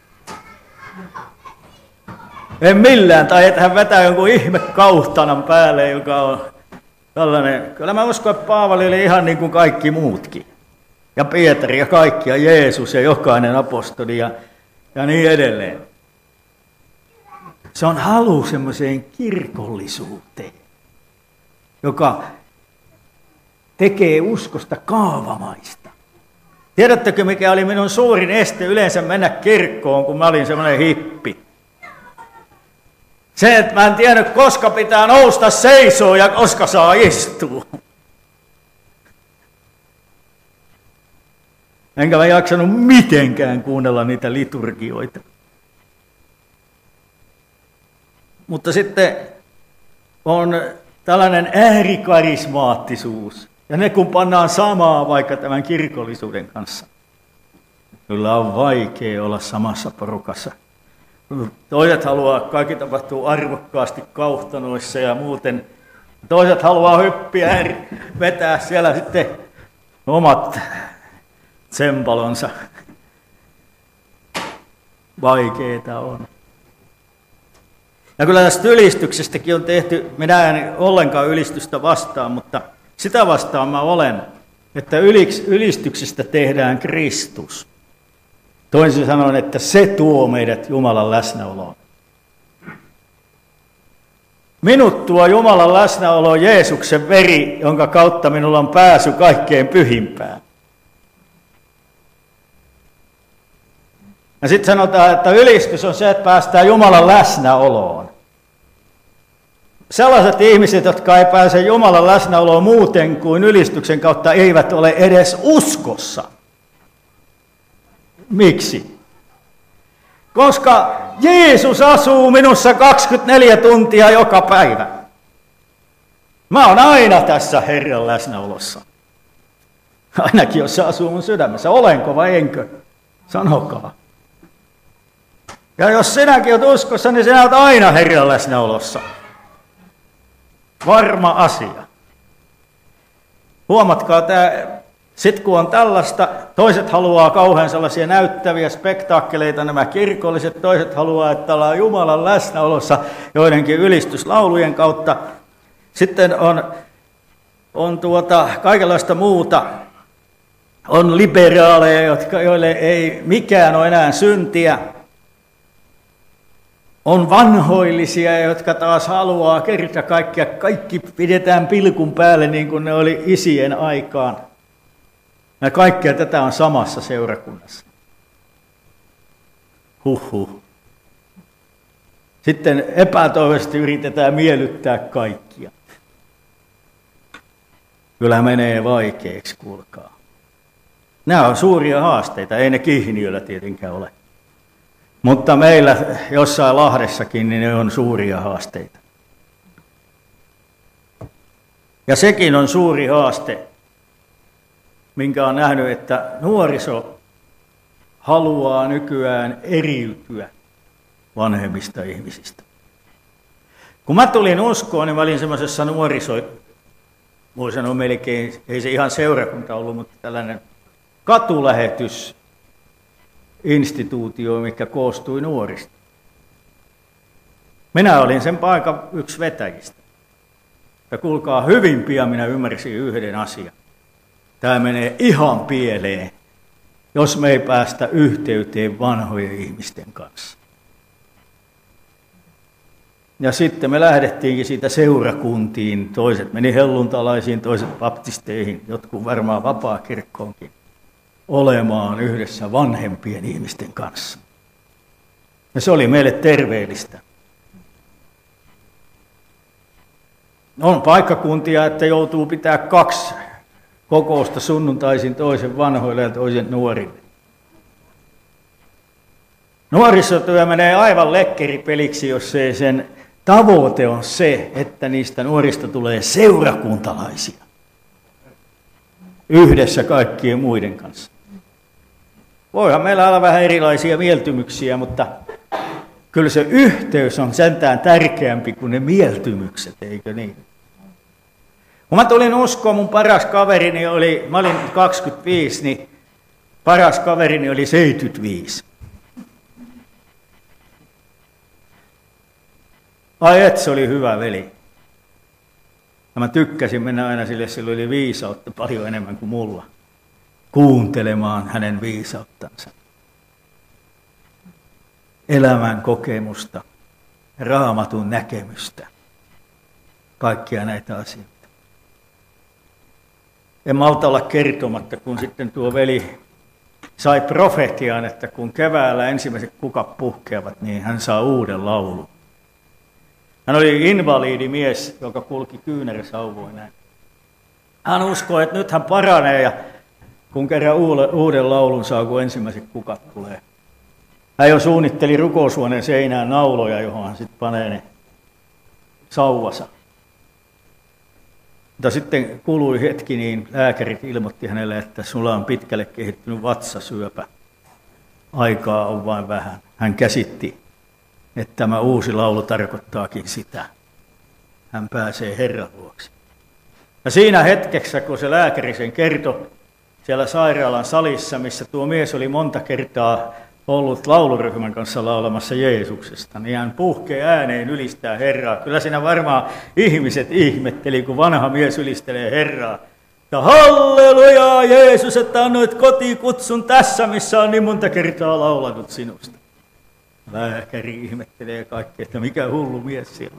En millään, tai että hän vetää jonkun ihme kauhtanan päälle, joka on tällainen. Kyllä mä uskon, että Paavali oli ihan niin kuin kaikki muutkin. Ja Pietari ja kaikki, ja Jeesus ja jokainen apostoli ja, ja niin edelleen. Se on halu semmoiseen kirkollisuuteen, joka tekee uskosta kaavamaista. Tiedättekö, mikä oli minun suurin este yleensä mennä kirkkoon, kun mä olin semmoinen hippi? Se, että mä en tiennyt, koska pitää nousta seisoo ja koska saa istua. Enkä mä jaksanut mitenkään kuunnella niitä liturgioita. Mutta sitten on tällainen äärikarismaattisuus. Ja ne kun pannaan samaa vaikka tämän kirkollisuuden kanssa. Kyllä on vaikea olla samassa porukassa. Toiset haluaa, kaikki tapahtuu arvokkaasti kauhtanoissa ja muuten. Toiset haluaa hyppiä ja vetää siellä sitten omat tsempalonsa. Vaikeeta on. Ja kyllä tästä ylistyksestäkin on tehty, minä en ollenkaan ylistystä vastaan, mutta sitä vastaan mä olen, että ylistyksestä tehdään Kristus. Toisin sanoen, että se tuo meidät Jumalan läsnäoloon. Minut tuo Jumalan läsnäoloon Jeesuksen veri, jonka kautta minulla on pääsy kaikkein pyhimpään. Ja sitten sanotaan, että ylistys on se, että päästään Jumalan läsnäoloon. Sellaiset ihmiset, jotka ei pääse Jumalan läsnäoloon muuten kuin ylistyksen kautta, eivät ole edes uskossa. Miksi? Koska Jeesus asuu minussa kaksikymmentäneljä tuntia joka päivä. Mä oon aina tässä Herran läsnäolossa. Ainakin jos se asuu mun sydämessä. Olenko vai enkö? Sanokaa. Ja jos sinäkin olet uskossa, niin sinä olet aina Herran läsnäolossa. varma asia. Huomatkaa tämä, sitten kun on tällaista, toiset haluaa kauhean sellaisia näyttäviä spektaakkeleita, nämä kirkolliset, toiset haluaa, että ollaan Jumalan läsnäolossa joidenkin ylistyslaulujen kautta. Sitten on, on tuota, kaikenlaista muuta. On liberaaleja, jotka, joille ei mikään ole enää syntiä. On vanhoillisia, jotka taas haluaa kerta kaikkia. Kaikki pidetään pilkun päälle niin kuin ne oli isien aikaan. Ja kaikkea tätä on samassa seurakunnassa. Huhhuh. Sitten epätoivoisesti yritetään miellyttää kaikkia. Kyllä menee vaikeaksi, kuulkaa. Nämä on suuria haasteita, ei ne Kihniöllä tietenkään ole. Mutta meillä jossain Lahdessakin niin ne on suuria haasteita. Ja sekin on suuri haaste, minkä on nähnyt, että nuoriso haluaa nykyään eriytyä vanhemmista ihmisistä. Kun mä tulin uskoon, niin mä olin semmoisessa nuoriso, voi sanoa melkein, ei se ihan seurakunta ollut, mutta tällainen katulähetysinstituutio, mikä koostui nuorista. Minä olin sen paikan yksi vetäjistä. Ja kuulkaa, hyvin pian minä ymmärsin yhden asian. Tämä menee ihan pieleen, jos me ei päästä yhteyteen vanhojen ihmisten kanssa. Ja sitten me lähdettiinkin siitä seurakuntiin. Toiset meni helluntalaisiin, toiset baptisteihin, jotkut varmaan vapaakirkkoonkin, olemaan yhdessä vanhempien ihmisten kanssa. Ja se oli meille terveellistä. On paikkakuntia, että joutuu pitää kaksi kokousta sunnuntaisin, toisen vanhoille ja toisen nuorille. Nuorisotyö menee aivan lekkeripeliksi, jos ei sen tavoite on se, että niistä nuorista tulee seurakuntalaisia. Yhdessä kaikkien muiden kanssa. Voihan meillä olla vähän erilaisia mieltymyksiä, mutta kyllä se yhteys on sentään tärkeämpi kuin ne mieltymykset, eikö niin? Kun mä tulin uskoon, mun paras kaverini oli, mä olin kaksikymmentäviisi, niin paras kaverini oli seitsemänkymmentäviisi. Ai et, se oli hyvä veli. Ja mä tykkäsin mennä aina sille, sillä oli viisautta paljon enemmän kuin mulla, kuuntelemaan hänen viisauttansa. Elämän kokemusta, raamatun näkemystä, kaikkia näitä asioita. En malta olla kertomatta, kun sitten tuo veli sai profetian, että kun keväällä ensimmäiset kukat puhkeavat, niin hän saa uuden laulun. Hän oli invaliidimies, joka kulki kyynäräsauvoin näin. Hän uskoi, että nyt hän paranee ja kun kerran uuden laulun saa, kun ensimmäiset kukat tulee. Hän jo suunnitteli rukoushuoneen seinään nauloja, johon hän sitten panee ne sauvansa. Mutta sitten kului hetki, niin lääkärit ilmoitti hänelle, että sulla on pitkälle kehittynyt vatsasyöpä. Aikaa on vain vähän. Hän käsitti, että tämä uusi laulu tarkoittaakin sitä. Hän pääsee Herran luokse. Ja siinä hetkessä, kun se lääkäri sen kertoi siellä sairaalan salissa, missä tuo mies oli monta kertaa ollut lauluryhmän kanssa laulamassa Jeesuksesta, niin hän puhkee ääneen ylistää Herraa. Kyllä siinä varmaan ihmiset ihmetteli, kun vanha mies ylistelee Herraa. Ja halleluja, Jeesus, että annoit kotikutsun tässä, missä on niin monta kertaa laulanut sinusta. Lääkäri ihmettelee kaikkea, että mikä hullu mies siellä on.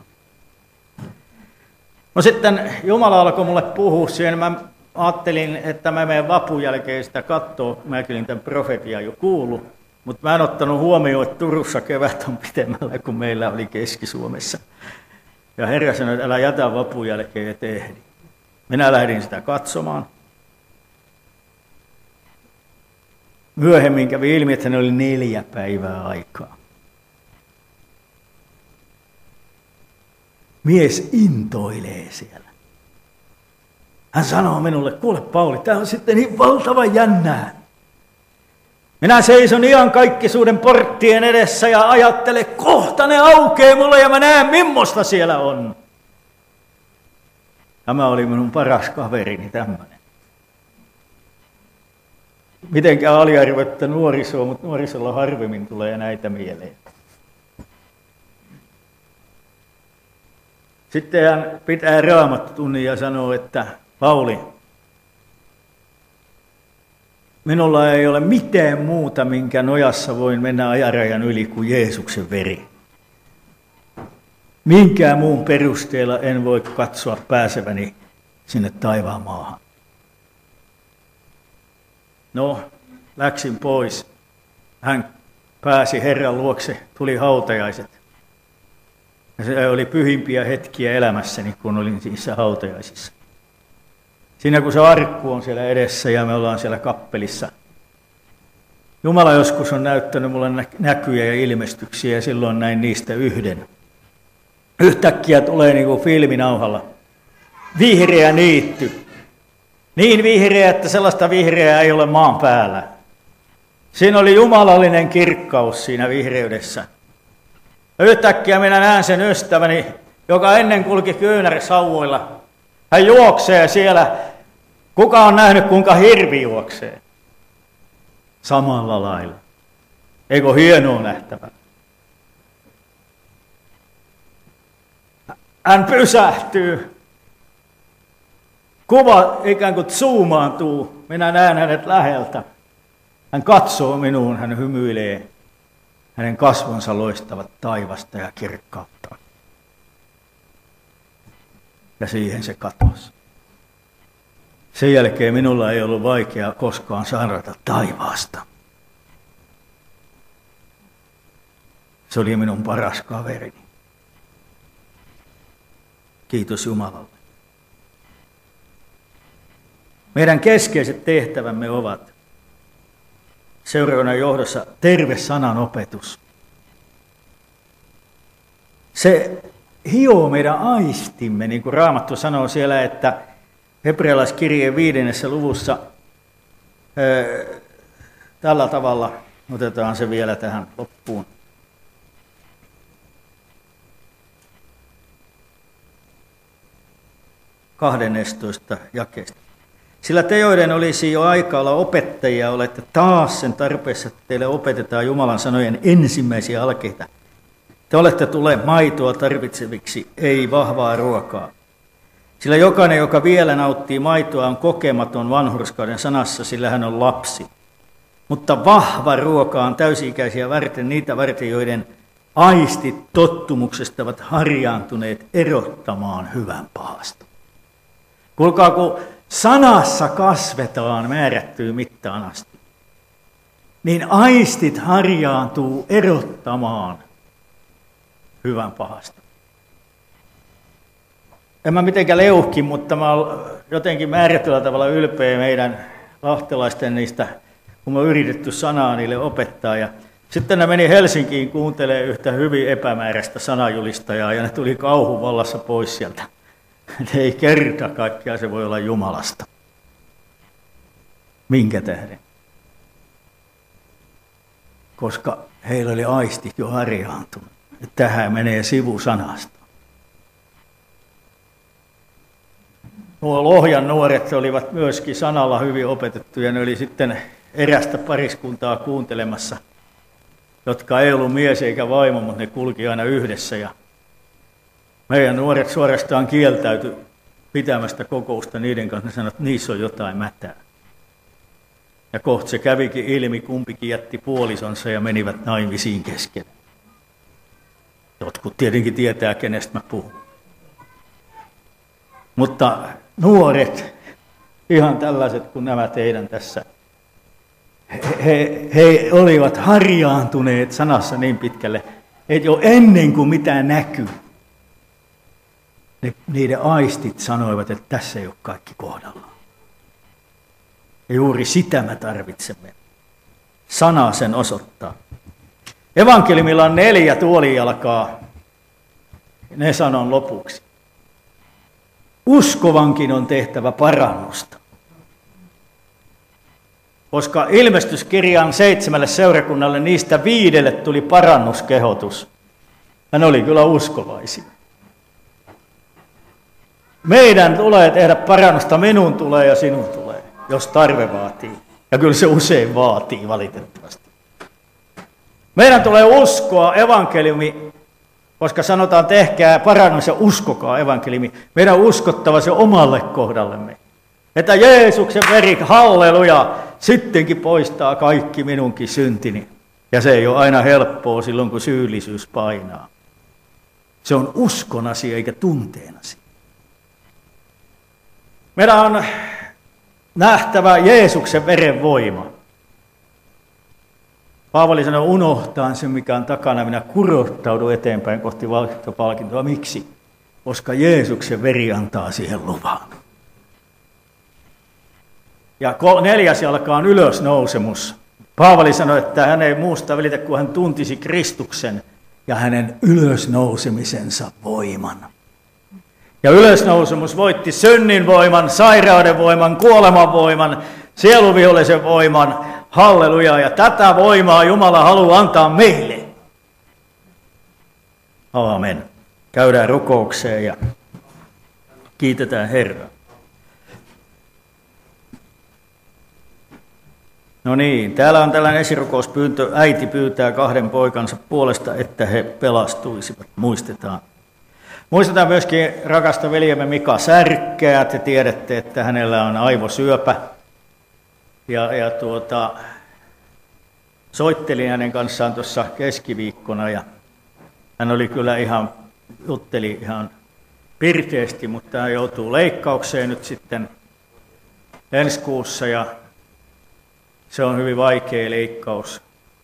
No sitten Jumala alkoi mulle puhua siihen. Mä ajattelin, että mä menen vapun jälkeen sitä katsoa. Mäkin olin tämän profetian jo kuullut. Mutta mä en ottanut huomioon, että Turussa kevät on pitemmällä kuin meillä oli Keski-Suomessa. Ja Herra sanoi, että älä jätä vapun jälkeen et ehdi. Minä lähdin sitä katsomaan. Myöhemmin kävi ilmi, että ne oli neljä päivää aikaa. Mies intoilee siellä. Hän sanoo minulle, kuule Pauli, tämä on sitten niin valtavan jännää. Minä seison iankaikkisuuden porttien edessä ja ajattelen, kohta ne aukeaa mulle ja mä näen, millaista siellä on. Tämä oli minun paras kaverini tämmöinen. Mitenkään aliarvoitta nuorisoa, mutta nuorisolla harvemmin tulee näitä mieleen. Sitten hän pitää raamattutunnin ja sanoo, että Pauli, minulla ei ole mitään muuta, minkä nojassa voin mennä ajarajan yli kuin Jeesuksen veri. Minkään muun perusteella en voi katsoa pääseväni sinne taivaan maahan. No, läksin pois. Hän pääsi Herran luokse, tuli hautajaiset. Ja se oli pyhimpiä hetkiä elämässäni, kun olin niissä hautajaisissa. Siinä kun se arkku on siellä edessä ja me ollaan siellä kappelissa. Jumala joskus on näyttänyt mulle näkyjä ja ilmestyksiä ja silloin näin niistä yhden. Yhtäkkiä tulee niin kuin filminauhalla vihreä niitty. Niin vihreä, että sellaista vihreää ei ole maan päällä. Siinä oli jumalallinen kirkkaus siinä vihreydessä. Yhtäkkiä minä näen sen ystäväni, joka ennen kulki kyynärsauvoilla. Hän juoksee siellä. Kuka on nähnyt, kuinka hirvi juoksee? Samalla lailla. Eikö hienoa nähtävää? Hän pysähtyy. Kuva ikään kuin zoomaantuu. Minä näen hänet läheltä. Hän katsoo minuun, hän hymyilee. Hänen kasvonsa loistavat taivasta ja kirkkautta. Ja siihen se katosi. Sen jälkeen minulla ei ollut vaikea koskaan saarnata taivaasta. Se oli minun paras kaverini. Kiitos Jumalalle. Meidän keskeiset tehtävämme ovat seuraavana johdossa terve sanan opetus. Se hioo meidän aistimme, niin kuin Raamattu sanoo siellä, että hebrealaiskirjeen viidennessä luvussa ää, tällä tavalla, otetaan se vielä tähän loppuun. kahdennestatoista jakeesta. Sillä te, joiden olisi jo aika olla opettajia, olette taas sen tarpeessa, että teille opetetaan Jumalan sanojen ensimmäisiä alkeita. Te olette tulleet maitoa tarvitseviksi, ei vahvaa ruokaa. Sillä jokainen, joka vielä nauttii maitoa, on kokematon vanhurskauden sanassa, sillä hän on lapsi. Mutta vahva ruoka on täysi-ikäisiä varten, niitä varten, joiden aistit tottumuksesta ovat harjaantuneet erottamaan hyvän pahasta. Kuulkaa, kun sanassa kasvetaan määrättyyn mittaan asti, niin aistit harjaantuu erottamaan hyvän pahasta. En mä mitenkään leuhki, mutta mä olen jotenkin määrätyllä tavalla ylpeä meidän lahtelaisten niistä, kun me on yritetty sanaa niille opettaa. Ja sitten ne meni Helsinkiin kuuntelemaan yhtä hyvin epämääräistä sanajulistajaa ja ne tuli kauhun vallassa pois sieltä. Et ei kerta kaikkiaan se voi olla Jumalasta. Minkä tähden? Koska heillä oli aistit jo harjaantunut. Tähän menee sivusanasta. Nuo Lohjan nuoret olivat myöskin sanalla hyvin opetettuja. Ne oli sitten erästä pariskuntaa kuuntelemassa, jotka ei ollut mies eikä vaimo, mutta ne kulki aina yhdessä. Ja meidän nuoret suorastaan kieltäytyi pitämästä kokousta niiden kanssa. Ne sanoivat, että niissä on jotain mätää. Ja kohta se kävikin ilmi, kumpikin jätti puolisonsa ja menivät naimisiin kesken. Jotkut tietenkin tietää, kenestä mä puhun. Mutta nuoret, ihan tällaiset kuin nämä teidän tässä, he, he, he olivat harjaantuneet sanassa niin pitkälle, että jo ennen kuin mitään näkyy, ne, niiden aistit sanoivat, että tässä ei ole kaikki kohdallaan. Ja juuri sitä me tarvitsemme. Sana sen osoittaa. Evankeliumilla on neljä tuolijalkaa. Ne sanon lopuksi. Uskovankin on tehtävä parannusta. Koska ilmestyskirjan seitsemälle seurakunnalle niistä viidelle tuli parannuskehotus. Ja ne oli kyllä uskovaisia. Meidän tulee tehdä parannusta, minun tulee ja sinun tulee, jos tarve vaatii. Ja kyllä se usein vaatii valitettavasti. Meidän tulee uskoa evankeliumi, koska sanotaan tehkää parannus ja uskokaa evankeliumi. Meidän on uskottava se omalle kohdallemme. Että Jeesuksen veri, halleluja, sittenkin poistaa kaikki minunkin syntini. Ja se ei ole aina helppoa silloin, kun syyllisyys painaa. Se on uskon asia eikä tunteen asia. Meidän on nähtävä Jeesuksen veren voima. Paavali sanoi, unohtaan sen, mikä on takana, minä kurottaudun eteenpäin kohti voittopalkintoa. Miksi? Koska Jeesuksen veri antaa siihen luvan. Ja neljäs jalka on ylösnousemus. Paavali sanoi, että hän ei muusta välitä, kun hän tuntisi Kristuksen ja hänen ylösnousemisensa voiman. Ja ylösnousemus voitti synnin voiman, sairauden voiman, kuoleman voiman, sieluvihollisen voiman. Halleluja, ja tätä voimaa Jumala haluaa antaa meille. Aamen. Käydään rukoukseen ja kiitetään Herraa. No niin, täällä on tällainen esirukouspyyntö. Äiti pyytää kahden poikansa puolesta, että he pelastuisivat. Muistetaan. Muistetaan myöskin rakasta veljemme Mika Särkkää. Te tiedätte, että hänellä on aivosyöpä. Ja, ja tuota, soittelin hänen kanssaan tuossa keskiviikkona ja hän oli kyllä ihan, jutteli ihan pirteästi, mutta hän joutuu leikkaukseen nyt sitten ensi kuussa ja se on hyvin vaikea leikkaus.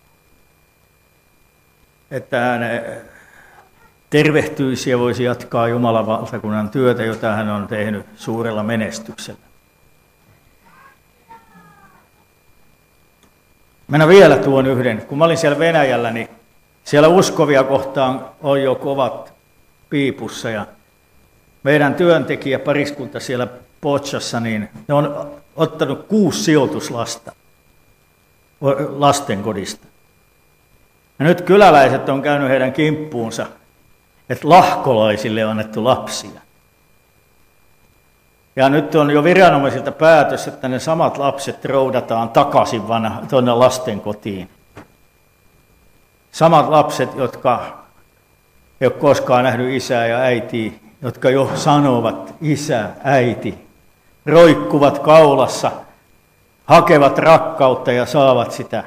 Että hän tervehtyisi ja voisi jatkaa Jumalan valtakunnan työtä, jota hän on tehnyt suurella menestyksellä. Minä vielä tuon yhden. Kun mä olin siellä Venäjällä, niin siellä uskovia kohtaan on jo kovat piipussa. Ja meidän työntekijä pariskunta siellä Potsassa, niin ne on ottanut kuusi sijoituslasta lastenkodista. Ja nyt kyläläiset on käynyt heidän kimppuunsa, että lahkolaisille on annettu lapsia. Ja nyt on jo viranomaisilta päätös, että ne samat lapset roudataan takaisin vanha, tuonne lastenkotiin. Samat lapset, jotka ei ole koskaan nähnyt isää ja äitiä, jotka jo sanovat isä, äiti, roikkuvat kaulassa, hakevat rakkautta ja saavat sitä.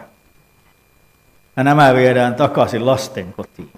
Ja nämä viedään takaisin lastenkotiin.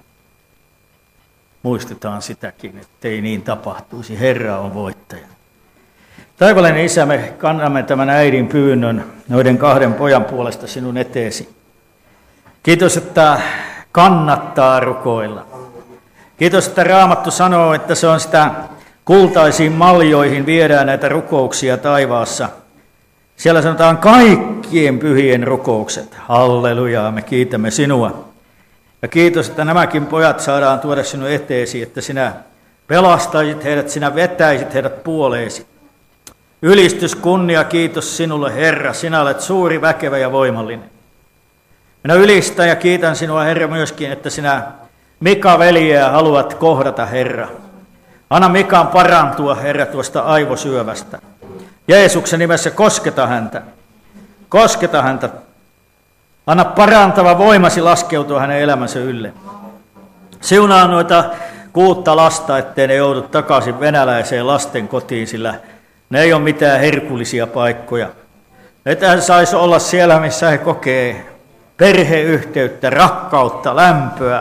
Muistetaan sitäkin, ettei niin tapahtuisi. Herra on voittaja. Taivaallinen Isä, me kannamme tämän äidin pyynnön noiden kahden pojan puolesta sinun eteesi. Kiitos, että kannattaa rukoilla. Kiitos, että Raamattu sanoo, että se on sitä kultaisiin maljoihin viedään näitä rukouksia taivaassa. Siellä sanotaan kaikkien pyhien rukoukset. Halleluja, me kiitämme sinua. Ja kiitos, että nämäkin pojat saadaan tuoda sinun eteesi, että sinä pelastaisit heidät, sinä vetäisit heidät puoleesi. Ylistys, kunnia, kiitos sinulle, Herra. Sinä olet suuri, väkevä ja voimallinen. Minä ylistän ja kiitän sinua, Herra, myöskin, että sinä Mika veljeä haluat kohdata, Herra. Anna Mikan parantua, Herra, tuosta aivosyövästä. Jeesuksen nimessä kosketa häntä. Kosketa häntä. Anna parantava voimasi laskeutua hänen elämänsä ylle. Siunaa noita kuutta lasta, ettei ne joudu takaisin venäläiseen lasten kotiin, sillä ne ei ole mitään herkullisia paikkoja. Että hän saisi olla siellä, missä he kokee perheyhteyttä, rakkautta, lämpöä.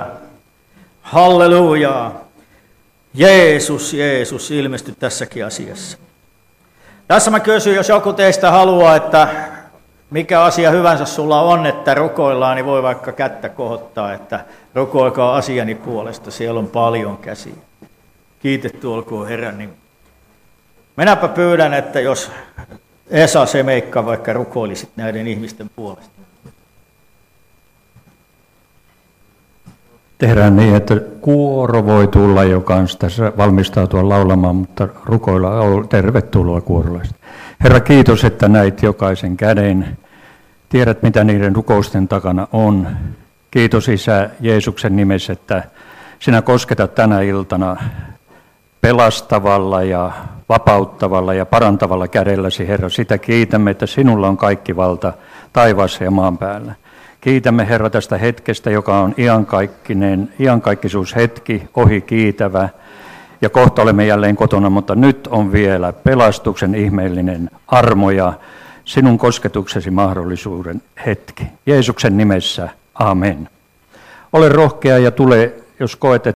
Hallelujaa. Jeesus, Jeesus, ilmesty tässäkin asiassa. Tässä mä kysyn, jos joku teistä haluaa, että mikä asia hyvänsä sulla on, että rukoillaan, niin voi vaikka kättä kohottaa, että rukoilkaa asiani puolesta. Siellä on paljon käsiä. Kiitetty olkoon Herran nimi. Minäpä pyydän, että jos Esa Semeikka vaikka rukoilisit näiden ihmisten puolesta. Tehdään niin, että kuoro voi tulla, joka on tässä valmistautua laulamaan, mutta rukoilla on tervetuloa kuorolaiset. Herra, kiitos, että näit jokaisen käden. Tiedät, mitä niiden rukousten takana on. Kiitos Isä Jeesuksen nimessä, että sinä kosketat tänä iltana pelastavalla ja vapauttavalla ja parantavalla kädelläsi, Herra. Sitä kiitämme, että sinulla on kaikki valta taivaassa ja maan päällä. Kiitämme, Herra, tästä hetkestä, joka on iankaikkinen, iankaikkisuushetki, ohi kiitävä. Ja kohta olemme jälleen kotona, mutta nyt on vielä pelastuksen ihmeellinen armo ja sinun kosketuksesi mahdollisuuden hetki. Jeesuksen nimessä, amen. Ole rohkea ja tule, jos koet,